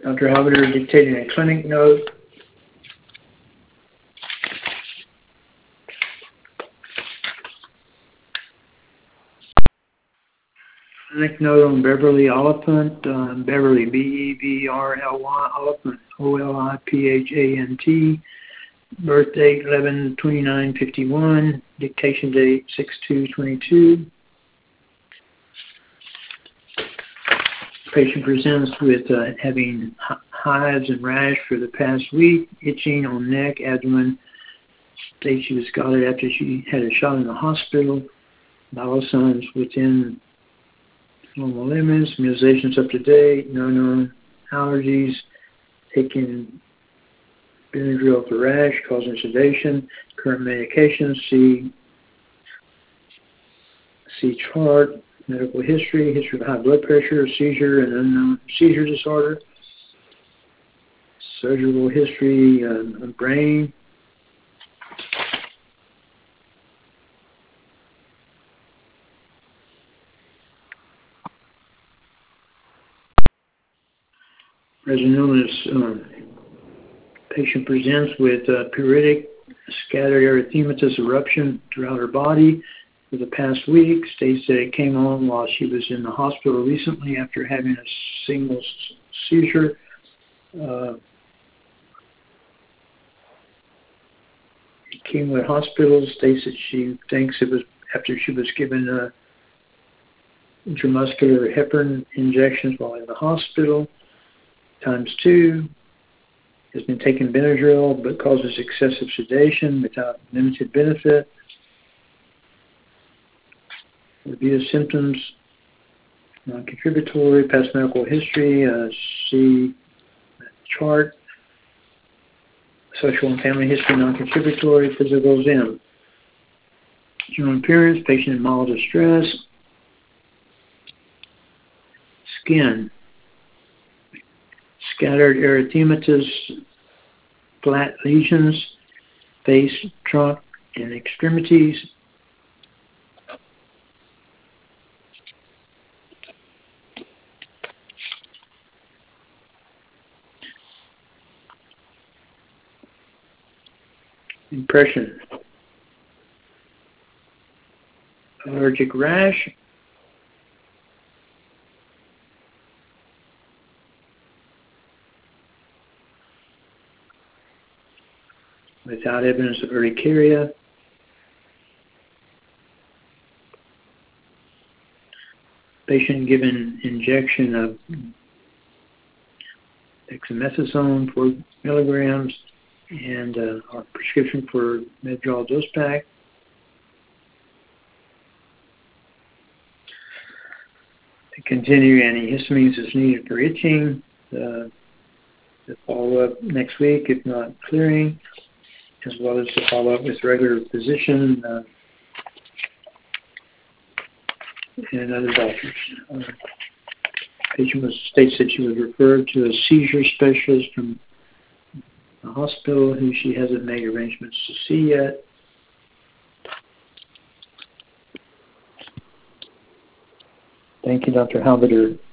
Dr. Halbiter dictating a clinic note. Clinic note on Beverly Oliphant, Beverly, B-E-V-R-L-Y, Oliphant, O-L-I-P-H-A-N-T, birth date 11/29/51, dictation date 6/2/22. Patient presents with having hives and rash for the past week, itching on neck, abdomen. States she was scalded after she had a shot in the hospital. Vital signs within normal limits. Immunizations up to date. No known allergies. Taking Benadryl for rash, causing sedation. Current medications. See chart. Medical history. History of high blood pressure, seizure, and unknown seizure disorder. Surgical history of brain. Present illness. Patient presents with pruritic scattered erythematous eruption throughout her body for the past week. States that it came on while she was in the hospital recently after having a single seizure. Kingwood Hospital states that she thinks it was after she was given intramuscular heparin injections while in the hospital. ×2. Has been taking Benadryl but causes excessive sedation without limited benefit. Review of symptoms, non-contributory, past medical history, see chart, social and family history, non-contributory, physical exam. General appearance, patient in mild distress. Skin, scattered erythematous flat lesions, face, trunk, and extremities. Impression. Allergic rash. Without evidence of urticaria. Patient given injection of dexamethasone 4 milligrams and our prescription for Medrol dose pack. To continue, antihistamines is needed for itching. The follow-up next week, if not clearing, as well as to follow up with regular physician and other doctors. Patient states that she was referred to a seizure specialist from the hospital who she hasn't made arrangements to see yet. Thank you, Dr. Halbiter.